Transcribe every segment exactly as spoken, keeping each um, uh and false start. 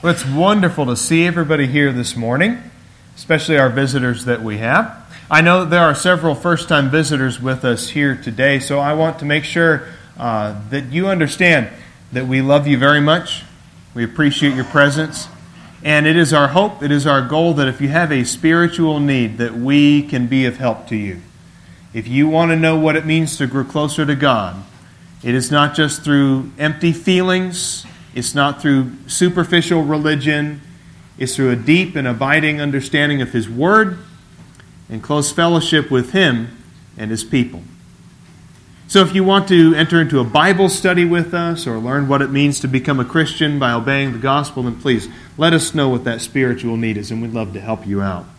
Well, it's wonderful to see everybody here this morning, especially our visitors that we have. I know that there are several first-time visitors with us here today, so I want to make sure uh, that you understand that we love you very much. We appreciate your presence. And it is our hope, it is our goal that if you have a spiritual need, that we can be of help to you. If you want to know what it means to grow closer to God, it is not just through empty feelings. It's not through superficial religion. It's through a deep and abiding understanding of His Word and close fellowship with Him and His people. So if you want to enter into a Bible study with us or learn what it means to become a Christian by obeying the gospel, then please let us know what that spiritual need is, and we'd love to help you out.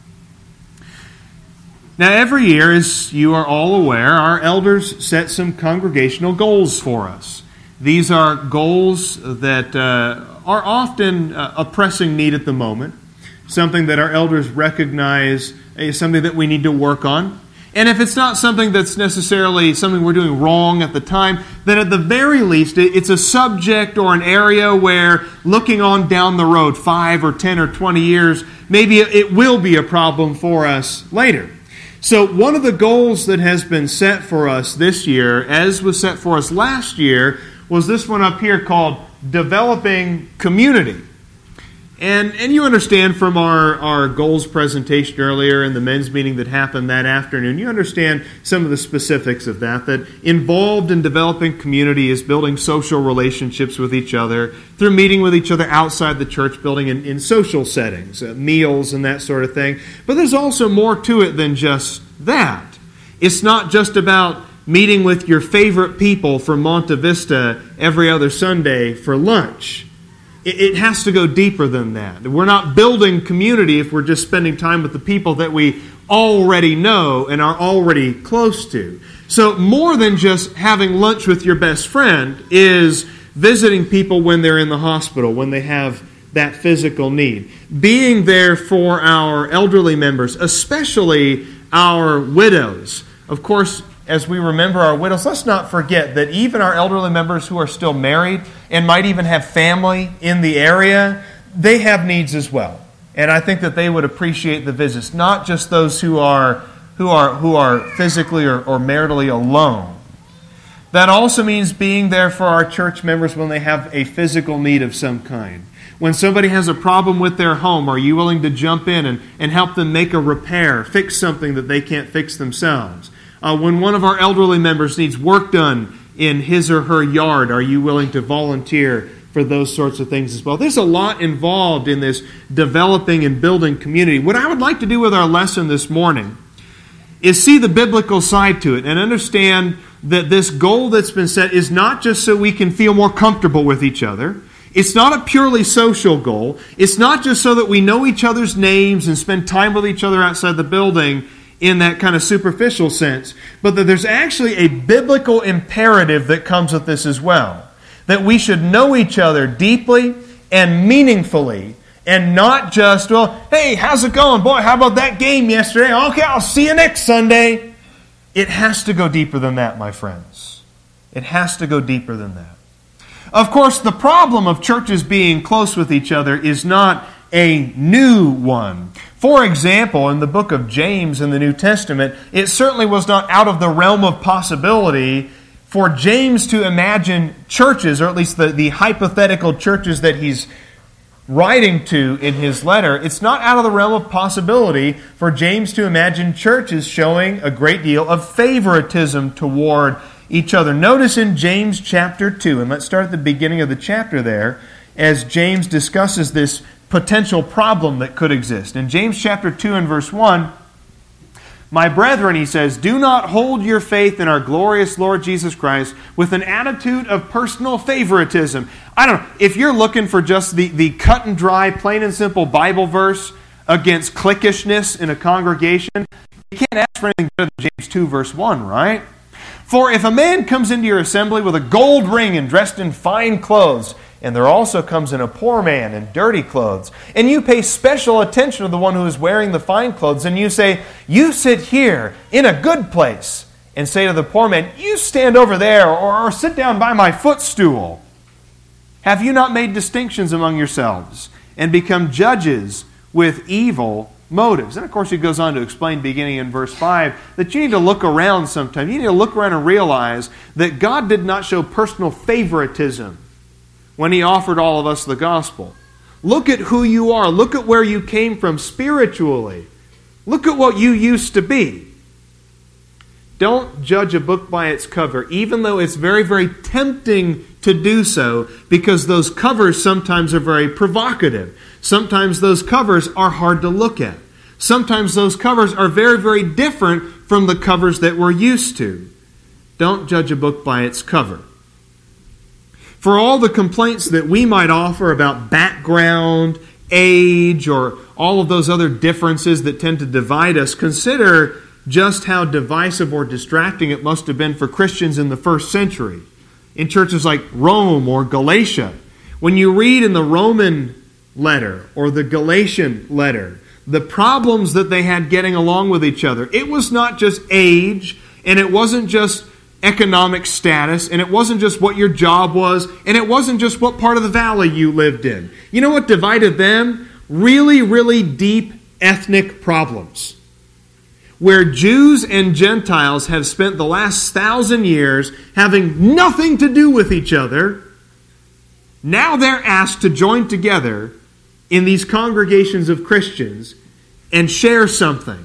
Now, every year, as you are all aware, our elders set some congregational goals for us. These are goals that uh, are often uh, a pressing need at the moment, something that our elders recognize is something that we need to work on. And if it's not something that's necessarily something we're doing wrong at the time, then at the very least, it's a subject or an area where looking on down the road, five or ten or twenty years, maybe it will be a problem for us later. So one of the goals that has been set for us this year, as was set for us last year, was this one up here called Developing Community. And and you understand from our, our goals presentation earlier and the men's meeting that happened that afternoon, you understand some of the specifics of that, that involved in developing community is building social relationships with each other through meeting with each other outside the church building in, in social settings, uh, meals and that sort of thing. But there's also more to it than just that. It's not just about meeting with your favorite people from Monte Vista every other Sunday for lunch. It has to go deeper than that. We're not building community if we're just spending time with the people that we already know and are already close to. So more than just having lunch with your best friend is visiting people when they're in the hospital, when they have that physical need. Being there for our elderly members, especially our widows. Of course, as we remember our widows, let's not forget that even our elderly members who are still married and might even have family in the area, they have needs as well. And I think that they would appreciate the visits, not just those who are who are who are physically or, or maritally alone. That also means being there for our church members when they have a physical need of some kind. When somebody has a problem with their home, are you willing to jump in and, and help them make a repair, fix something that they can't fix themselves? Uh, when one of our elderly members needs work done in his or her yard, are you willing to volunteer for those sorts of things as well? There's a lot involved in this developing and building community. What I would like to do with our lesson this morning is see the biblical side to it and understand that this goal that's been set is not just so we can feel more comfortable with each other. It's not a purely social goal. It's not just so that we know each other's names and spend time with each other outside the building in that kind of superficial sense, but that there's actually a biblical imperative that comes with this as well. That we should know each other deeply and meaningfully, and not just, well, hey, how's it going? Boy, how about that game yesterday? Okay, I'll see you next Sunday. It has to go deeper than that, my friends. It has to go deeper than that. Of course, the problem of churches being close with each other is not a new one. For example, in the book of James in the New Testament, it certainly was not out of the realm of possibility for James to imagine churches, or at least the, the hypothetical churches that he's writing to in his letter. It's not out of the realm of possibility for James to imagine churches showing a great deal of favoritism toward each other. Notice in James chapter two, and let's start at the beginning of the chapter there, as James discusses this potential problem that could exist. In James chapter two and verse one, my brethren, he says, do not hold your faith in our glorious Lord Jesus Christ with an attitude of personal favoritism. I don't know, if you're looking for just the, the cut and dry, plain and simple Bible verse against cliquishness in a congregation, you can't ask for anything better than James two verse one, right? For if a man comes into your assembly with a gold ring and dressed in fine clothes, and there also comes in a poor man in dirty clothes, and you pay special attention to the one who is wearing the fine clothes, and you say, you sit here in a good place, and say to the poor man, you stand over there, or, or sit down by my footstool. Have you not made distinctions among yourselves, and become judges with evil motives. And of course, he goes on to explain, beginning in verse five, that you need to look around sometime. You need to look around and realize that God did not show personal favoritism when he offered all of us the gospel. Look at who you are. Look at where you came from spiritually. Look at what you used to be. Don't judge a book by its cover, even though it's very, very tempting to do so, because those covers sometimes are very provocative. Sometimes those covers are hard to look at. Sometimes those covers are very, very different from the covers that we're used to. Don't judge a book by its cover. For all the complaints that we might offer about background, age, or all of those other differences that tend to divide us, consider just how divisive or distracting it must have been for Christians in the first century, in churches like Rome or Galatia. When you read in the Roman letter or the Galatian letter, the problems that they had getting along with each other, it was not just age, and it wasn't just economic status, and it wasn't just what your job was, and it wasn't just what part of the valley you lived in. You know what divided them? Really, really deep ethnic problems. Where Jews and Gentiles have spent the last thousand years having nothing to do with each other, now they're asked to join together in these congregations of Christians and share something.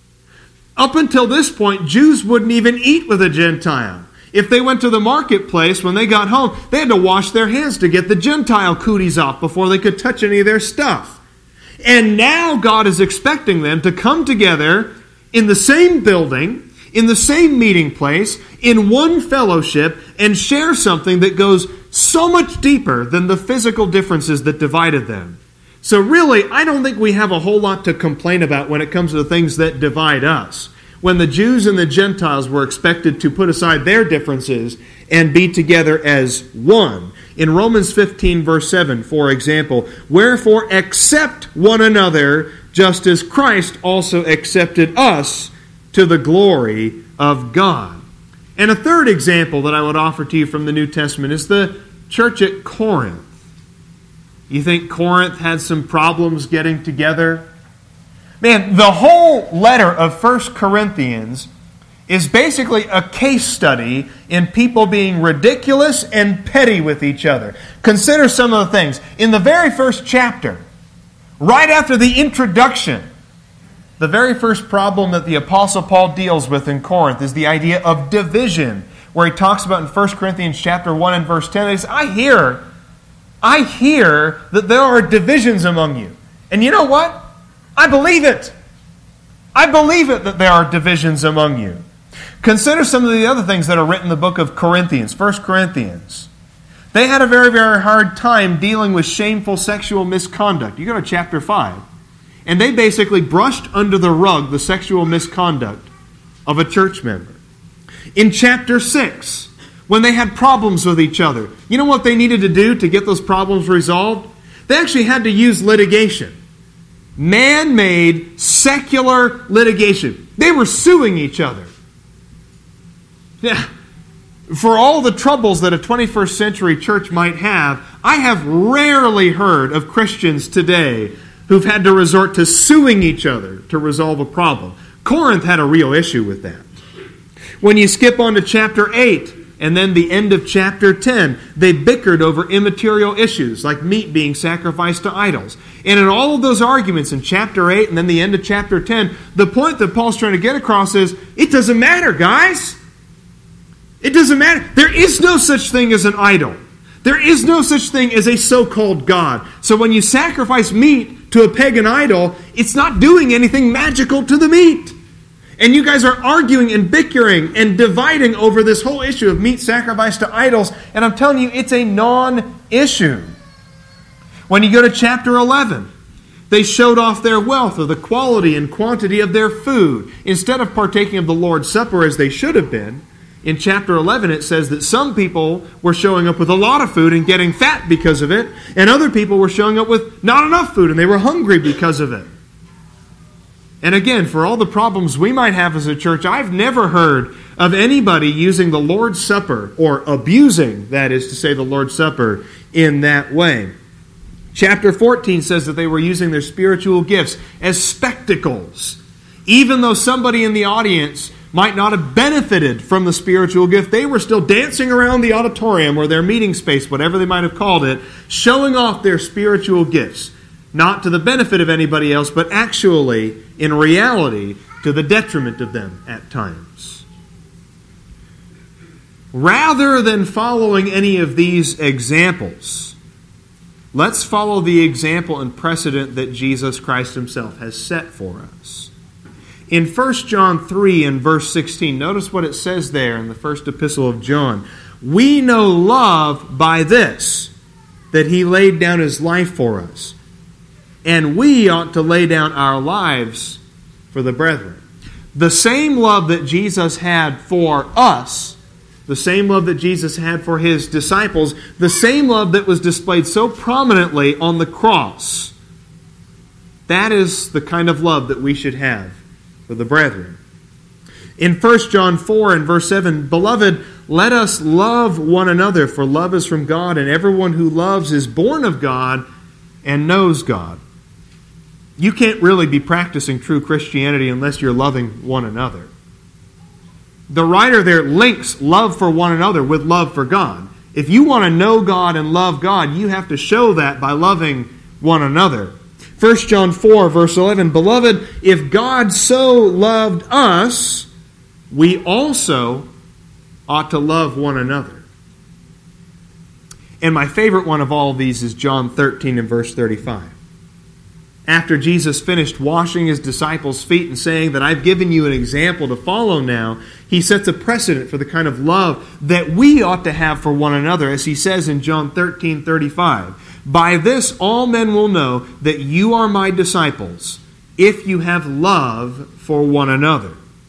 Up until this point, Jews wouldn't even eat with a Gentile. If they went to the marketplace, when they got home, they had to wash their hands to get the Gentile cooties off before they could touch any of their stuff. And now God is expecting them to come together in the same building, in the same meeting place, in one fellowship, and share something that goes so much deeper than the physical differences that divided them. So really, I don't think we have a whole lot to complain about when it comes to the things that divide us. When the Jews and the Gentiles were expected to put aside their differences and be together as one. In Romans fifteen, verse seven, for example, wherefore accept one another, just as Christ also accepted us to the glory of God. And a third example that I would offer to you from the New Testament is the church at Corinth. You think Corinth had some problems getting together? Man, the whole letter of First Corinthians is basically a case study in people being ridiculous and petty with each other. Consider some of the things. In the very first chapter, right after the introduction, the very first problem that the Apostle Paul deals with in Corinth is the idea of division, where he talks about in First Corinthians chapter one and verse ten, he says, I hear, I hear that there are divisions among you. And you know what? I believe it. I believe it that there are divisions among you. Consider some of the other things that are written in the book of Corinthians, First Corinthians. They had a very, very hard time dealing with shameful sexual misconduct. You go to chapter five, and they basically brushed under the rug the sexual misconduct of a church member. In chapter six, when they had problems with each other, you know what they needed to do to get those problems resolved? They actually had to use litigation. Man-made, secular litigation. They were suing each other. Yeah. For all the troubles that a twenty-first century church might have, I have rarely heard of Christians today who've had to resort to suing each other to resolve a problem. Corinth had a real issue with that. When you skip on to chapter eight, and then the end of chapter ten, they bickered over immaterial issues like meat being sacrificed to idols. And in all of those arguments in chapter eight and then the end of chapter ten, the point that Paul's trying to get across is, it doesn't matter, guys. It doesn't matter. There is no such thing as an idol. There is no such thing as a so-called God. So when you sacrifice meat to a pagan idol, it's not doing anything magical to the meat. And you guys are arguing and bickering and dividing over this whole issue of meat sacrificed to idols. And I'm telling you, it's a non-issue. When you go to chapter eleven, they showed off their wealth or the quality and quantity of their food. Instead of partaking of the Lord's Supper as they should have been, in chapter eleven it says that some people were showing up with a lot of food and getting fat because of it, and other people were showing up with not enough food and they were hungry because of it. And again, for all the problems we might have as a church, I've never heard of anybody using the Lord's Supper, or abusing, that is to say, the Lord's Supper in that way. Chapter fourteen says that they were using their spiritual gifts as spectacles. Even though somebody in the audience might not have benefited from the spiritual gift, they were still dancing around the auditorium or their meeting space, whatever they might have called it, showing off their spiritual gifts, not to the benefit of anybody else, but actually, in reality, to the detriment of them at times. Rather than following any of these examples, let's follow the example and precedent that Jesus Christ himself has set for us. In First John three and verse sixteen, notice what it says there in the first epistle of John. We know love by this, that he laid down his life for us. And we ought to lay down our lives for the brethren. The same love that Jesus had for us, the same love that Jesus had for his disciples, the same love that was displayed so prominently on the cross, that is the kind of love that we should have for the brethren. In First John four and verse seven, Beloved, let us love one another, for love is from God, and everyone who loves is born of God and knows God. You can't really be practicing true Christianity unless you're loving one another. The writer there links love for one another with love for God. If you want to know God and love God, you have to show that by loving one another. First John four, verse eleven, Beloved, if God so loved us, we also ought to love one another. And my favorite one of all of these is John thirteen and verse thirty-five. After Jesus finished washing his disciples' feet and saying that I've given you an example to follow now, he sets a precedent for the kind of love that we ought to have for one another, as he says in John thirteen thirty-five. By this all men will know that you are my disciples, if you have love for one another.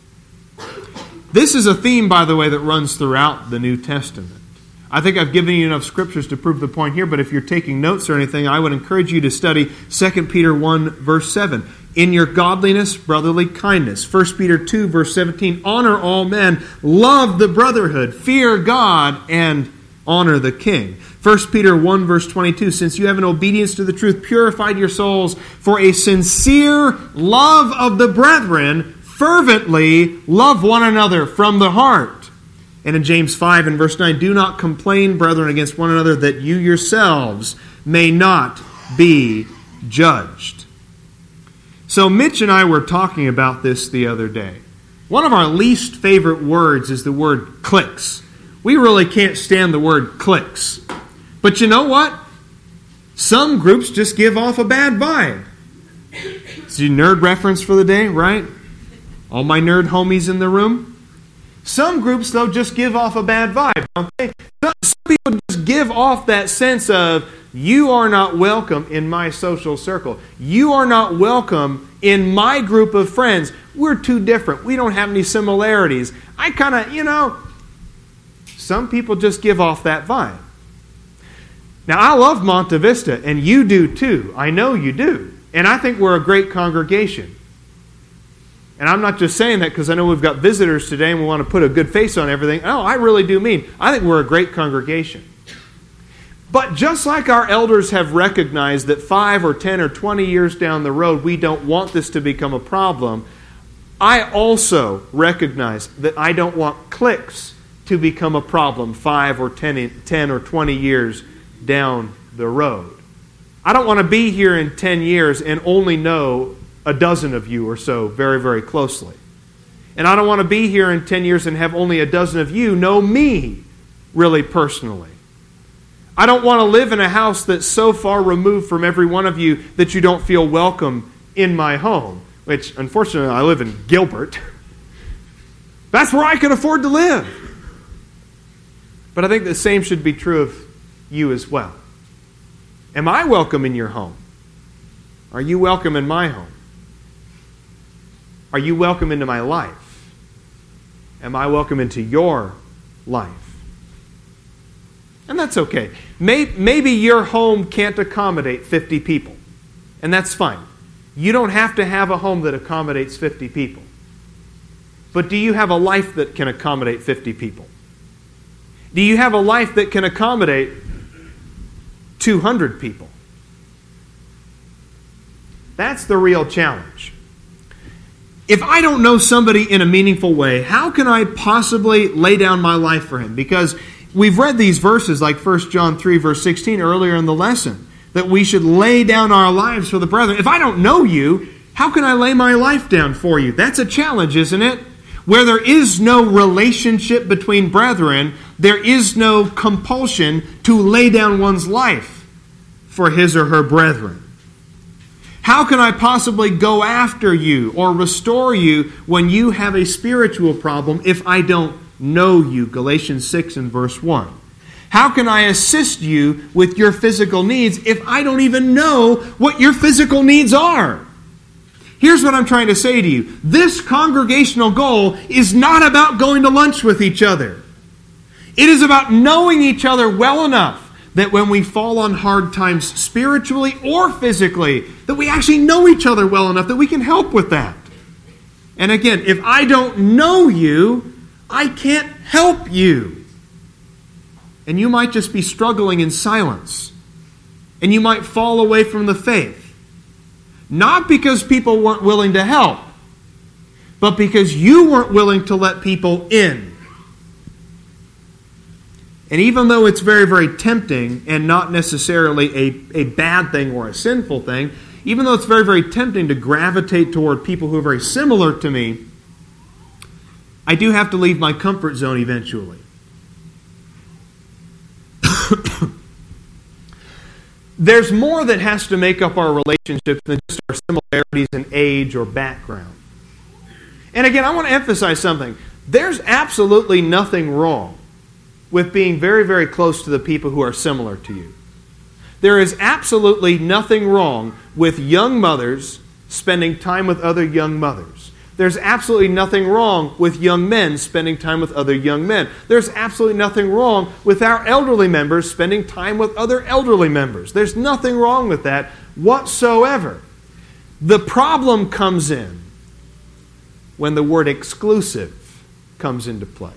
This is a theme, by the way, that runs throughout the New Testament. I think I've given you enough scriptures to prove the point here, but if you're taking notes or anything, I would encourage you to study Second Peter one, verse seven. In your godliness, brotherly kindness. First Peter two, verse seventeen. Honor all men, love the brotherhood, fear God, and honor the king. First Peter one, verse twenty-two. Since you have in obedience to the truth purified your souls for a sincere love of the brethren, fervently love one another from the heart. And in James five and verse nine, do not complain, brethren, against one another, that you yourselves may not be judged. So Mitch and I were talking about this the other day. One of our least favorite words is the word cliques. We really can't stand the word cliques. But you know what? Some groups just give off a bad vibe. It's a nerd reference for the day, right? All my nerd homies in the room. Some groups, though, just give off a bad vibe, don't they? Some people just give off that sense of, you are not welcome in my social circle. You are not welcome in my group of friends. We're too different. We don't have any similarities. I kind of, you know, some people just give off that vibe. Now, I love Monte Vista, and you do too. I know you do. And I think we're a great congregation. And I'm not just saying that because I know we've got visitors today and we want to put a good face on everything. No, I really do mean, I think we're a great congregation. But just like our elders have recognized that five or ten or twenty years down the road, we don't want this to become a problem, I also recognize that I don't want cliques to become a problem five or ten, ten or twenty years down the road. I don't want to be here in ten years and only know a dozen of you or so very, very closely. And I don't want to be here in ten years and have only a dozen of you know me really personally. I don't want to live in a house that's so far removed from every one of you that you don't feel welcome in my home, which unfortunately I live in Gilbert. That's where I can afford to live. But I think the same should be true of you as well. Am I welcome in your home? Are you welcome in my home? Are you welcome into my life? Am I welcome into your life? And that's okay. Maybe your home can't accommodate fifty people. And that's fine. You don't have to have a home that accommodates fifty people. But do you have a life that can accommodate fifty people? Do you have a life that can accommodate two hundred people? That's the real challenge. If I don't know somebody in a meaningful way, how can I possibly lay down my life for him? Because we've read these verses like First John three, verse sixteen earlier in the lesson, that we should lay down our lives for the brethren. If I don't know you, how can I lay my life down for you? That's a challenge, isn't it? Where there is no relationship between brethren, there is no compulsion to lay down one's life for his or her brethren. How can I possibly go after you or restore you when you have a spiritual problem if I don't know you? Galatians six and verse one. How can I assist you with your physical needs if I don't even know what your physical needs are? Here's what I'm trying to say to you. This congregational goal is not about going to lunch with each other. It is about knowing each other well enough that when we fall on hard times spiritually or physically, that we actually know each other well enough that we can help with that. And again, if I don't know you, I can't help you. And you might just be struggling in silence. And you might fall away from the faith. Not because people weren't willing to help, but because you weren't willing to let people in. And even though it's very, very tempting and not necessarily a, a bad thing or a sinful thing, even though it's very, very tempting to gravitate toward people who are very similar to me, I do have to leave my comfort zone eventually. There's more that has to make up our relationships than just our similarities in age or background. And again, I want to emphasize something. There's absolutely nothing wrong with being very, very close to the people who are similar to you. There is absolutely nothing wrong with young mothers spending time with other young mothers. There's absolutely nothing wrong with young men spending time with other young men. There's absolutely nothing wrong with our elderly members spending time with other elderly members. There's nothing wrong with that whatsoever. The problem comes in when the word exclusive comes into play.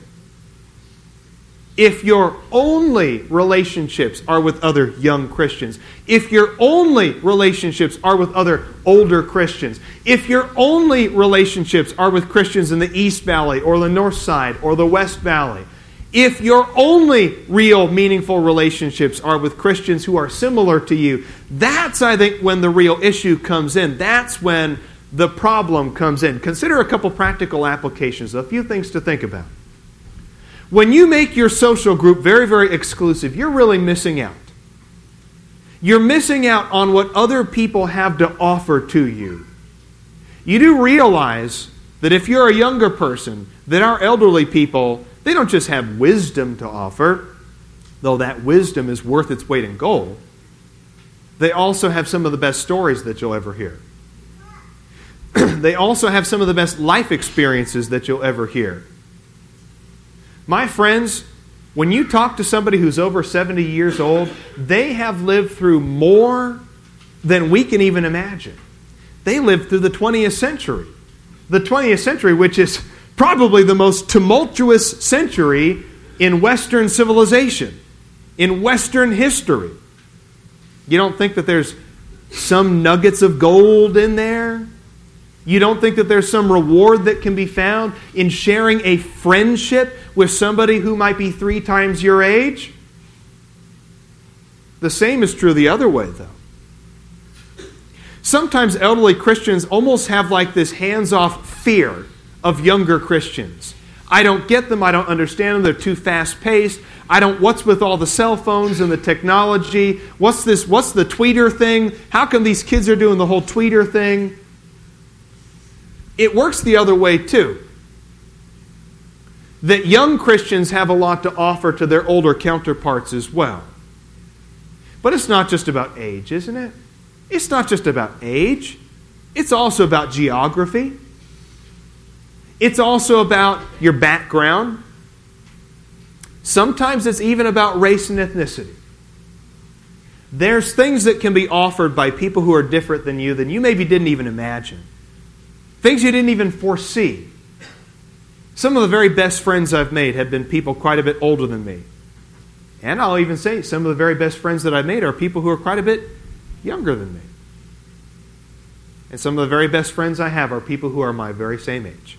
If your only relationships are with other young Christians, if your only relationships are with other older Christians, if your only relationships are with Christians in the East Valley or the North Side or the West Valley, if your only real meaningful relationships are with Christians who are similar to you, that's, I think, when the real issue comes in. That's when the problem comes in. Consider a couple practical applications, a few things to think about. When you make your social group very, very exclusive, you're really missing out. You're missing out on what other people have to offer to you. You do realize that if you're a younger person, that our elderly people, they don't just have wisdom to offer, though that wisdom is worth its weight in gold. They also have some of the best stories that you'll ever hear. They also have some of the best life experiences that you'll ever hear. My friends, when you talk to somebody who's over seventy years old, they have lived through more than we can even imagine. They lived through the twentieth century. The twentieth century, which is probably the most tumultuous century in Western civilization, in Western history. You don't think that there's some nuggets of gold in there? You don't think that there's some reward that can be found in sharing a friendship with somebody who might be three times your age? The same is true the other way, though. Sometimes elderly Christians almost have like this hands-off fear of younger Christians. I don't get them. I don't understand them. They're too fast-paced. I don't, what's with all the cell phones and the technology? What's this, what's the tweeter thing? How come these kids are doing the whole tweeter thing? It works the other way too. That young Christians have a lot to offer to their older counterparts as well. But it's not just about age, isn't it? It's not just about age. It's also about geography. It's also about your background. Sometimes it's even about race and ethnicity. There's things that can be offered by people who are different than you than you maybe didn't even imagine. Things you didn't even foresee. Some of the very best friends I've made have been people quite a bit older than me. And I'll even say some of the very best friends that I've made are people who are quite a bit younger than me. And some of the very best friends I have are people who are my very same age.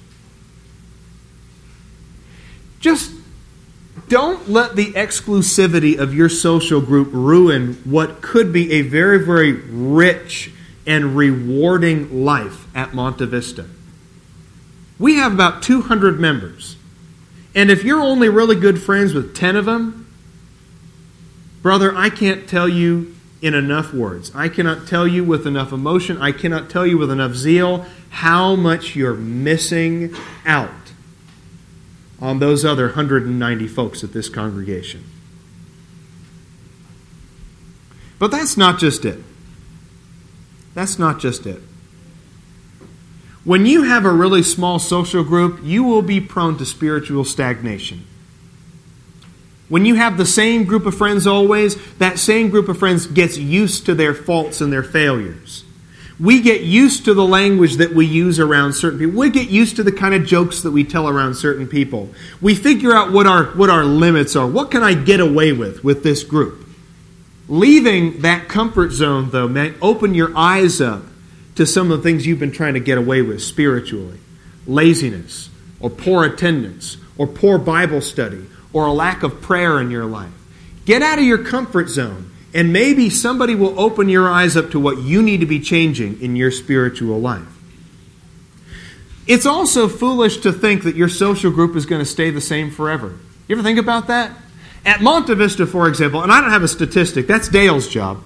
Just don't let the exclusivity of your social group ruin what could be a very, very rich and rewarding life at Monte Vista. We have about two hundred members. And if you're only really good friends with ten of them, brother, I can't tell you in enough words. I cannot tell you with enough emotion. I cannot tell you with enough zeal how much you're missing out on those other one hundred ninety folks at this congregation. But that's not just it. That's not just it. When you have a really small social group, you will be prone to spiritual stagnation. When you have the same group of friends always, that same group of friends gets used to their faults and their failures. We get used to the language that we use around certain people. We get used to the kind of jokes that we tell around certain people. We figure out what our, what our limits are. What can I get away with with this group? Leaving that comfort zone, though, may open your eyes up to some of the things you've been trying to get away with spiritually. Laziness, or poor attendance, or poor Bible study, or a lack of prayer in your life. Get out of your comfort zone, and maybe somebody will open your eyes up to what you need to be changing in your spiritual life. It's also foolish to think that your social group is going to stay the same forever. You ever think about that? At Monte Vista, for example, and I don't have a statistic, that's Dale's job.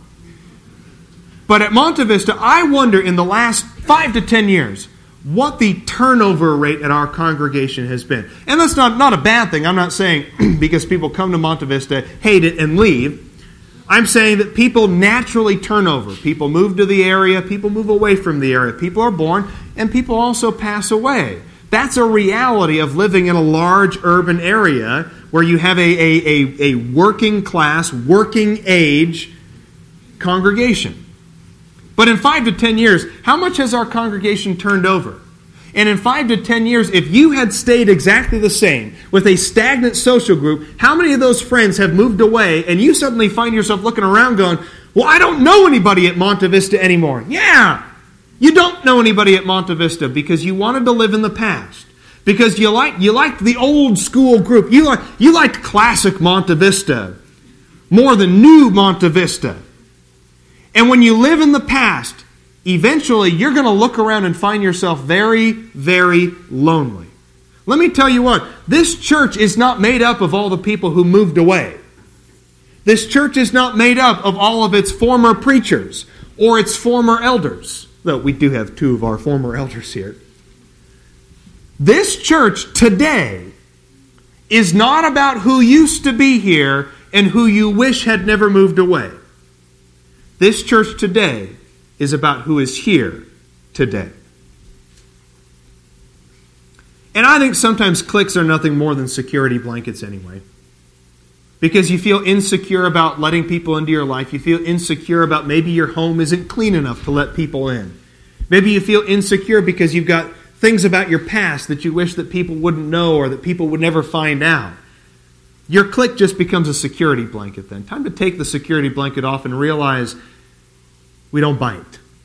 But at Monte Vista, I wonder in the last five to ten years, what the turnover rate at our congregation has been. And that's not, not a bad thing. I'm not saying because people come to Monte Vista, hate it, and leave. I'm saying that people naturally turn over. People move to the area, people move away from the area. People are born, and people also pass away. That's a reality of living in a large urban area where you have a, a, a, a working class, working age congregation. But in five to ten years, how much has our congregation turned over? And in five to ten years, if you had stayed exactly the same with a stagnant social group, how many of those friends have moved away and you suddenly find yourself looking around going, well, I don't know anybody at Monte Vista anymore. Yeah, you don't know anybody at Monte Vista because you wanted to live in the past. Because you like you liked the old school group. You like you liked classic Monte Vista more than new Monte Vista. And when you live in the past, eventually you're going to look around and find yourself very, very lonely. Let me tell you what, this church is not made up of all the people who moved away. This church is not made up of all of its former preachers or its former elders, though we do have two of our former elders here. This church today is not about who used to be here and who you wish had never moved away. This church today is about who is here today. And I think sometimes cliques are nothing more than security blankets anyway. Because you feel insecure about letting people into your life. You feel insecure about maybe your home isn't clean enough to let people in. Maybe you feel insecure because you've got things about your past that you wish that people wouldn't know or that people would never find out. Your clique just becomes a security blanket then. Time to take the security blanket off and realize we don't bite.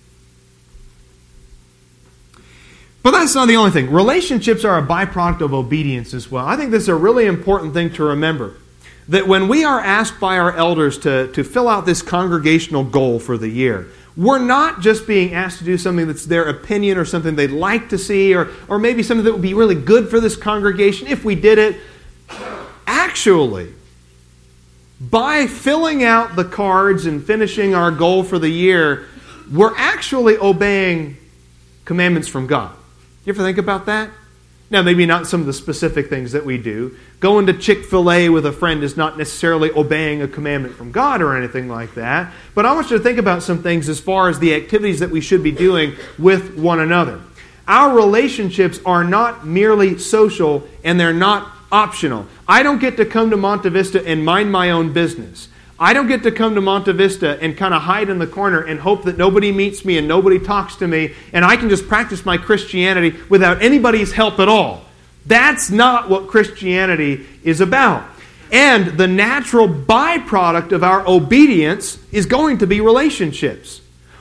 But that's not the only thing. Relationships are a byproduct of obedience as well. I think this is a really important thing to remember. That when we are asked by our elders to, to fill out this congregational goal for the year, we're not just being asked to do something that's their opinion or something they'd like to see or, or maybe something that would be really good for this congregation if we did it. Actually, by filling out the cards and finishing our goal for the year, we're actually obeying commandments from God. You ever think about that? Now, maybe not some of the specific things that we do. Going to Chick-fil-A with a friend is not necessarily obeying a commandment from God or anything like that. But I want you to think about some things as far as the activities that we should be doing with one another. Our relationships are not merely social and they're not optional. I don't get to come to Monte Vista and mind my own business. I don't get to come to Monte Vista and kind of hide in the corner and hope that nobody meets me and nobody talks to me and I can just practice my Christianity without anybody's help at all. That's not what Christianity is about. And the natural byproduct of our obedience is going to be relationships.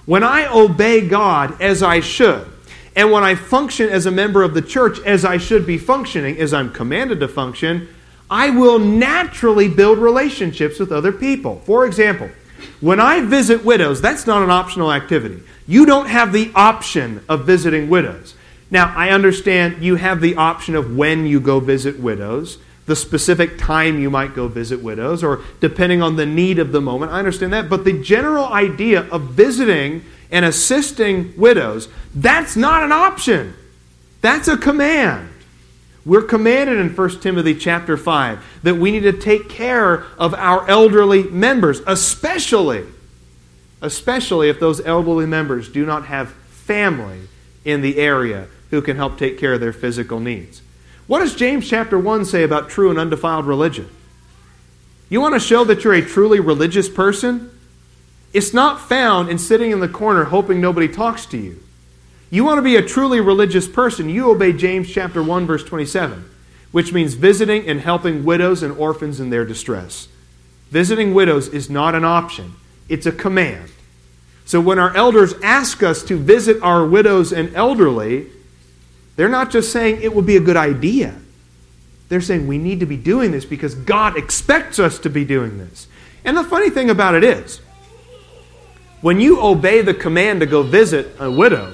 when I obey God as I should, and when I function as a member of the church as I should be functioning, as I'm commanded to function, I will naturally build relationships with other people. For example, when I visit widows, that's not an optional activity. You don't have the option of visiting widows. Now, I understand you have the option of when you go visit widows, the specific time you might go visit widows, or depending on the need of the moment. I understand that. But the general idea of visiting and assisting widows, that's not an option. That's a command. We're commanded in First Timothy chapter five that we need to take care of our elderly members, especially, especially if those elderly members do not have family in the area who can help take care of their physical needs. What does James chapter one say about true and undefiled religion? You want to show that you're a truly religious person? It's not found in sitting in the corner hoping nobody talks to you. You want to be a truly religious person, you obey James chapter one verse twenty-seven, which means visiting and helping widows and orphans in their distress. Visiting widows is not an option, it's a command. So when our elders ask us to visit our widows and elderly, they're not just saying it would be a good idea. They're saying we need to be doing this because God expects us to be doing this. And the funny thing about it is, when you obey the command to go visit a widow,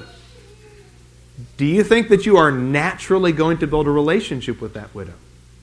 do you think that you are naturally going to build a relationship with that widow?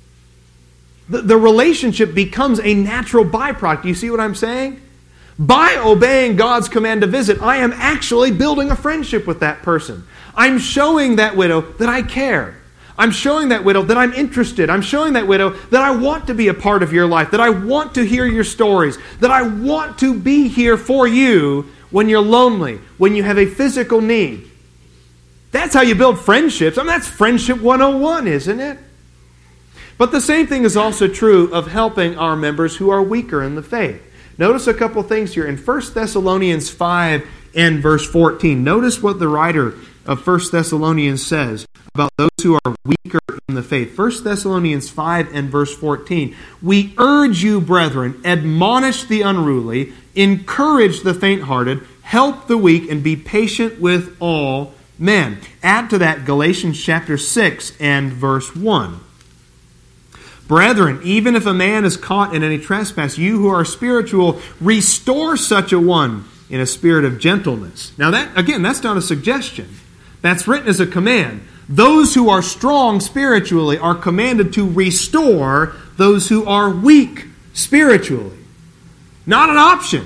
The, the relationship becomes a natural byproduct. Do you see what I'm saying? By obeying God's command to visit, I am actually building a friendship with that person. I'm showing that widow that I care. I'm showing that widow that I'm interested. I'm showing that widow that I want to be a part of your life, that I want to hear your stories, that I want to be here for you when you're lonely, when you have a physical need. That's how you build friendships. I mean, that's friendship one oh one, isn't it? But the same thing is also true of helping our members who are weaker in the faith. Notice a couple things here. In First Thessalonians five and verse fourteen, notice what the writer of First Thessalonians says about those who are weaker in the faith. First Thessalonians five and verse fourteen, we urge you, brethren, admonish the unruly, encourage the faint-hearted, help the weak, and be patient with all men. Add to that Galatians chapter six and verse one. Brethren, even if a man is caught in any trespass, you who are spiritual, restore such a one in a spirit of gentleness. Now that, again, that's not a suggestion. That's written as a command. Those who are strong spiritually are commanded to restore those who are weak spiritually. Not an option.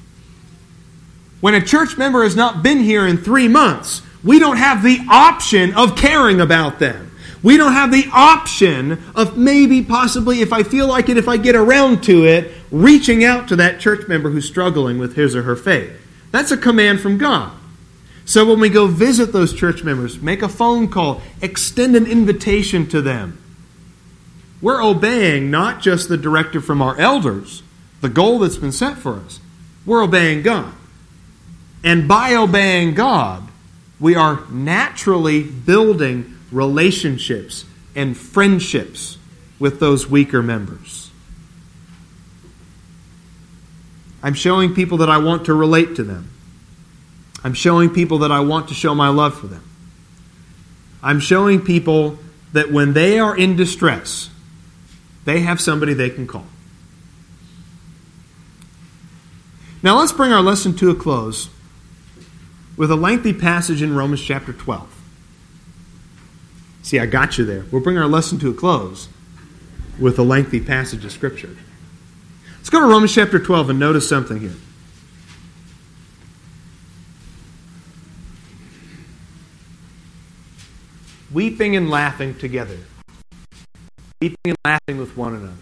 When a church member has not been here in three months, we don't have the option of caring about them. We don't have the option of maybe, possibly, if I feel like it, if I get around to it, reaching out to that church member who's struggling with his or her faith. That's a command from God. So when we go visit those church members, make a phone call, extend an invitation to them. We're obeying not just the directive from our elders, the goal that's been set for us. We're obeying God. And by obeying God, we are naturally building relationships and friendships with those weaker members. I'm showing people that I want to relate to them. I'm showing people that I want to show my love for them. I'm showing people that when they are in distress, they have somebody they can call. Now let's bring our lesson to a close with a lengthy passage in Romans chapter twelve. See, I got you there. We'll bring our lesson to a close with a lengthy passage of Scripture. Let's go to Romans chapter twelve and notice something here. Weeping and laughing together. Weeping and laughing with one another.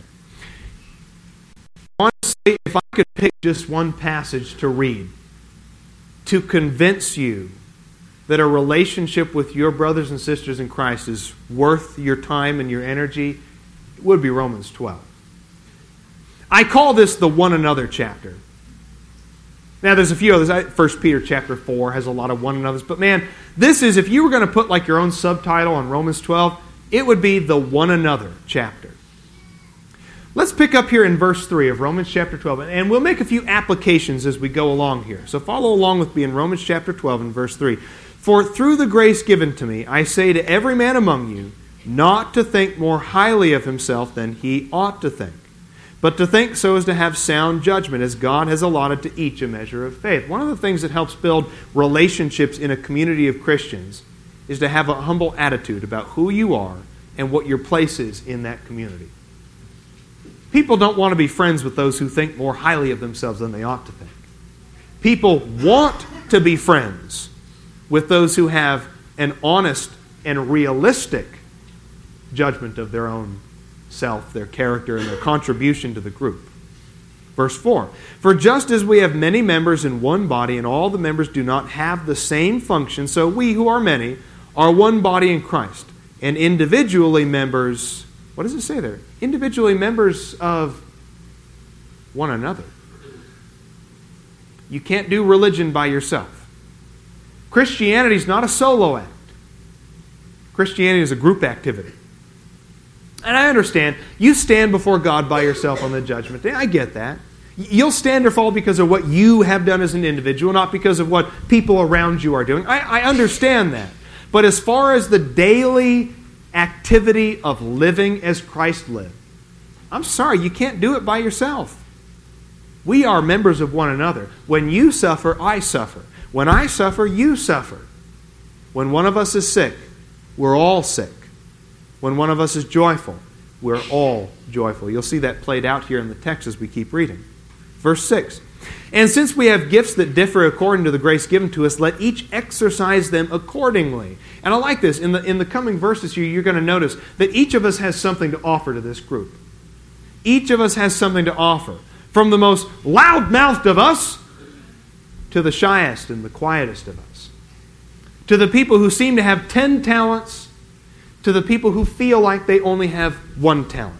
Honestly, if I could pick just one passage to read to convince you that a relationship with your brothers and sisters in Christ is worth your time and your energy, it would be Romans twelve. I call this the one another chapter. Now, there's a few others. First Peter chapter four has a lot of one another's. But man, this is, if you were going to put like your own subtitle on Romans twelve, it would be the one another chapter. Let's pick up here in verse three of Romans chapter twelve, and we'll make a few applications as we go along here. So follow along with me in Romans chapter twelve and verse three. For through the grace given to me, I say to every man among you, not to think more highly of himself than he ought to think, but to think so as to have sound judgment, as God has allotted to each a measure of faith. One of the things that helps build relationships in a community of Christians is to have a humble attitude about who you are and what your place is in that community. People don't want to be friends with those who think more highly of themselves than they ought to think. People want to be friends with those who have an honest and realistic judgment of their own self, their character, and their contribution to the group. Verse four, for just as we have many members in one body, and all the members do not have the same function, so we who are many are one body in Christ, and individually members, what does it say there? Individually members of one another. You can't do religion by yourself. Christianity is not a solo act. Christianity is a group activity. And I understand, you stand before God by yourself on the judgment day. I get that. You'll stand or fall because of what you have done as an individual, not because of what people around you are doing. I, I understand that. But as far as the daily activity of living as Christ lived, I'm sorry, you can't do it by yourself. We are members of one another. When you suffer, I suffer. When I suffer, you suffer. When one of us is sick, we're all sick. When one of us is joyful, we're all joyful. You'll see that played out here in the text as we keep reading. Verse six. And since we have gifts that differ according to the grace given to us, let each exercise them accordingly. And I like this. In the, in the coming verses here, you're going to notice that each of us has something to offer to this group. Each of us has something to offer. From the most loud-mouthed of us to the shyest and the quietest of us. To the people who seem to have ten talents, to the people who feel like they only have one talent.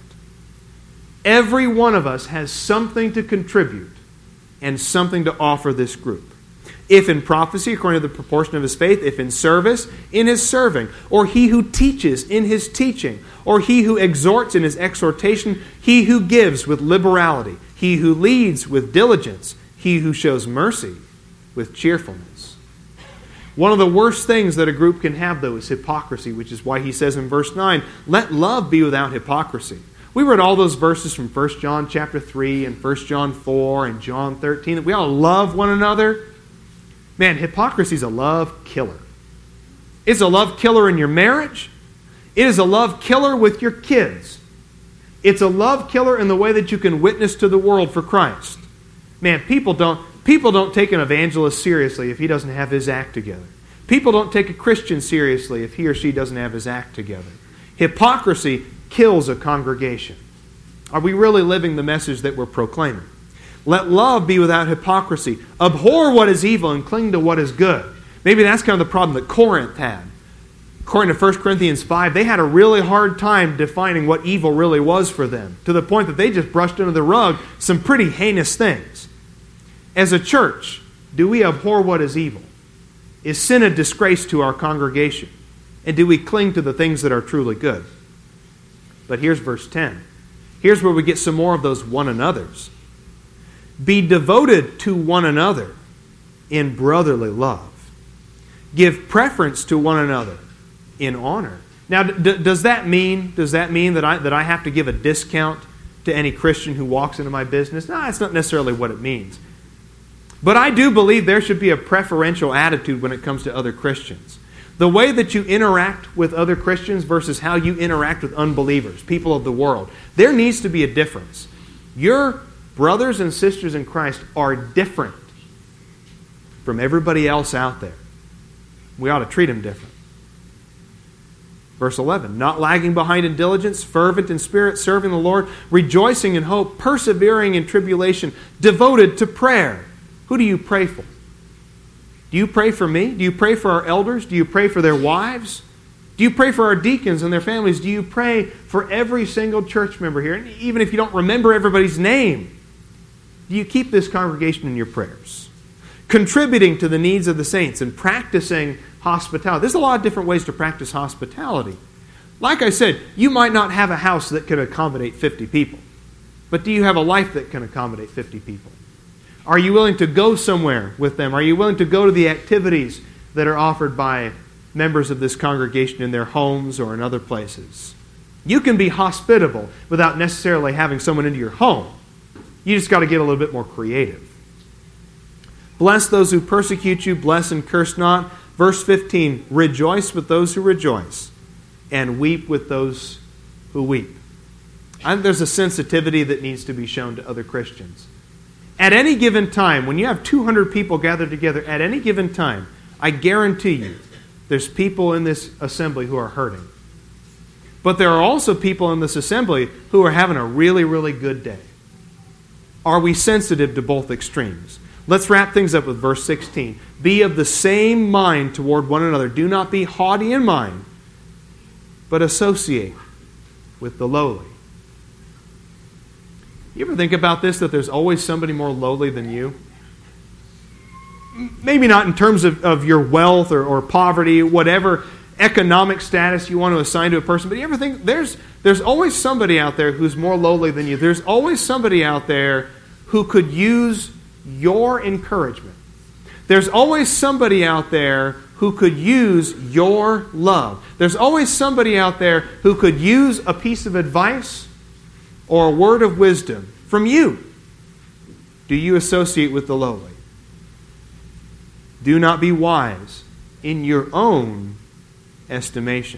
Every one of us has something to contribute and something to offer this group. If in prophecy, according to the proportion of his faith, if in service, in his serving, or he who teaches in his teaching, or he who exhorts in his exhortation, he who gives with liberality, he who leads with diligence, he who shows mercy with cheerfulness. One of the worst things that a group can have, though, is hypocrisy, which is why he says in verse nine, let love be without hypocrisy. We read all those verses from First John chapter three and First John four and John thirteen, that we ought to love one another. Man, hypocrisy is a love killer. It's a love killer in your marriage. It is a love killer with your kids. It's a love killer in the way that you can witness to the world for Christ. Man, people don't, people don't take an evangelist seriously if he doesn't have his act together. People don't take a Christian seriously if he or she doesn't have his act together. Hypocrisy kills a congregation. Are we really living the message that we're proclaiming? Let love be without hypocrisy. Abhor what is evil and cling to what is good. Maybe that's kind of the problem that Corinth had. According to First Corinthians five, they had a really hard time defining what evil really was for them, to the point that they just brushed under the rug some pretty heinous things. As a church, do we abhor what is evil? Is sin a disgrace to our congregation? And do we cling to the things that are truly good? But here's verse ten. Here's where we get some more of those one another's. Be devoted to one another in brotherly love. Give preference to one another in honor. Now, d- does that mean does that mean that I that I have to give a discount to any Christian who walks into my business? No, that's not necessarily what it means. But I do believe there should be a preferential attitude when it comes to other Christians. The way that you interact with other Christians versus how you interact with unbelievers, people of the world, there needs to be a difference. Your brothers and sisters in Christ are different from everybody else out there. We ought to treat them different. Verse eleven, not lagging behind in diligence, fervent in spirit, serving the Lord, rejoicing in hope, persevering in tribulation, devoted to prayer. Who do you pray for? Do you pray for me? Do you pray for our elders? Do you pray for their wives? Do you pray for our deacons and their families? Do you pray for every single church member here? And even if you don't remember everybody's name, do you keep this congregation in your prayers? Contributing to the needs of the saints and practicing hospitality. There's a lot of different ways to practice hospitality. Like I said, you might not have a house that can accommodate fifty people. But do you have a life that can accommodate fifty people? Are you willing to go somewhere with them? Are you willing to go to the activities that are offered by members of this congregation in their homes or in other places? You can be hospitable without necessarily having someone into your home. You just got to get a little bit more creative. Bless those who persecute you, bless and curse not. Verse fifteen, rejoice with those who rejoice, and weep with those who weep. I think there's a sensitivity that needs to be shown to other Christians. At any given time, when you have two hundred people gathered together, at any given time, I guarantee you, there's people in this assembly who are hurting. But there are also people in this assembly who are having a really, really good day. Are we sensitive to both extremes? Let's wrap things up with verse sixteen. Be of the same mind toward one another. Do not be haughty in mind, but associate with the lowly. You ever think about this, that there's always somebody more lowly than you? Maybe not in terms of, of your wealth or, or poverty, whatever economic status you want to assign to a person, but you ever think there's, there's always somebody out there who's more lowly than you. There's always somebody out there who could use your encouragement. There's always somebody out there who could use your love. There's always somebody out there who could use a piece of advice or a word of wisdom from you. Do you associate with the lowly? Do not be wise in your own estimation.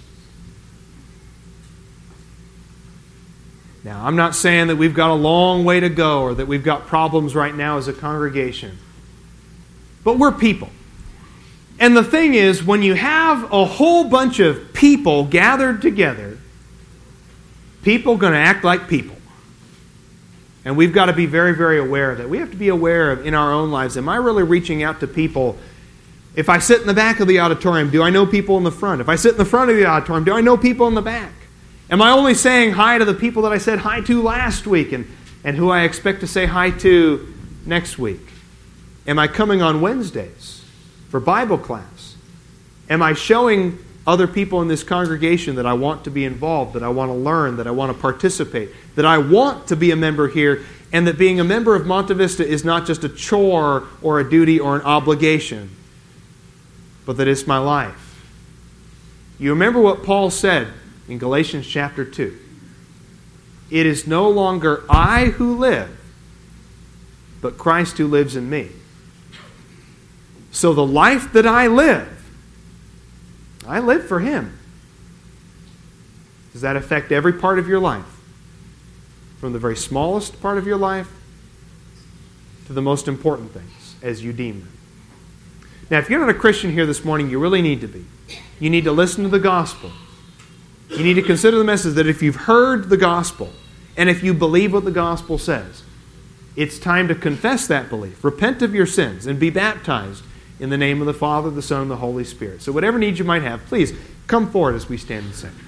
Now, I'm not saying that we've got a long way to go or that we've got problems right now as a congregation. But we're people. And the thing is, when you have a whole bunch of people gathered together, people are going to act like people. And we've got to be very, very aware of that. We have to be aware of in our own lives, am I really reaching out to people? If I sit in the back of the auditorium, do I know people in the front? If I sit in the front of the auditorium, do I know people in the back? Am I only saying hi to the people that I said hi to last week and, and who I expect to say hi to next week? Am I coming on Wednesdays for Bible class? Am I showing other people in this congregation that I want to be involved, that I want to learn, that I want to participate, that I want to be a member here, and that being a member of Monte Vista is not just a chore or a duty or an obligation, but that it's my life? You remember what Paul said in Galatians chapter two. It is no longer I who live, but Christ who lives in me. So the life that I live, I live for Him. Does that affect every part of your life? From the very smallest part of your life to the most important things as you deem them. Now, if you're not a Christian here this morning, you really need to be. You need to listen to the gospel. You need to consider the message that if you've heard the gospel, and if you believe what the gospel says, it's time to confess that belief, repent of your sins, and be baptized in the name of the Father, the Son, and the Holy Spirit. So whatever needs you might have, please come forward as we stand and sing.